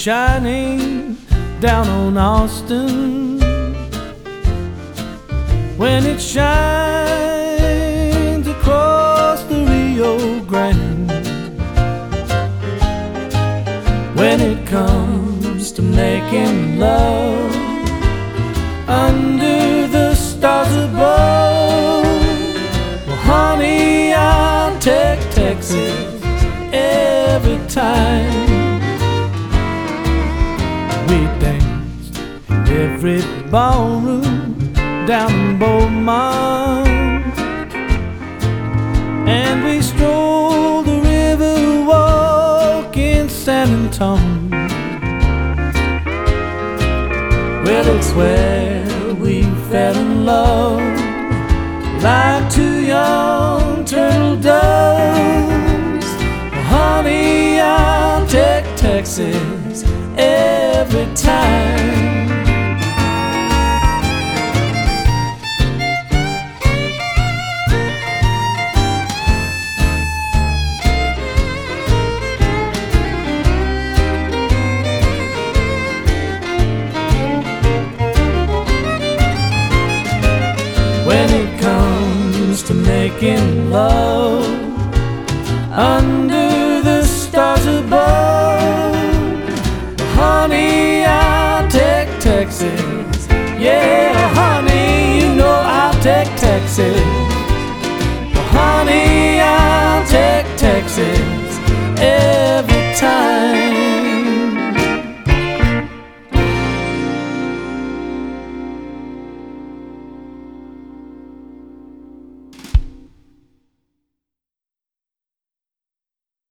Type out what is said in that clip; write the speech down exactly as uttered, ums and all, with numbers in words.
shining down on Austin, when it shines across the Rio Grande, when it comes to making love under the stars above. Well, honey, I'll take Texas every time. We danced in every ballroom down in Beaumont, and we strolled the river walk in San Antonio. Well, it's where we fell in love like two young turtle doves. Well, honey, I'll take Texas every time. When it comes to making love under the stars above, honey, I'll take Texas. Yeah, honey, you know I'll take Texas. Honey, I'll take Texas every time.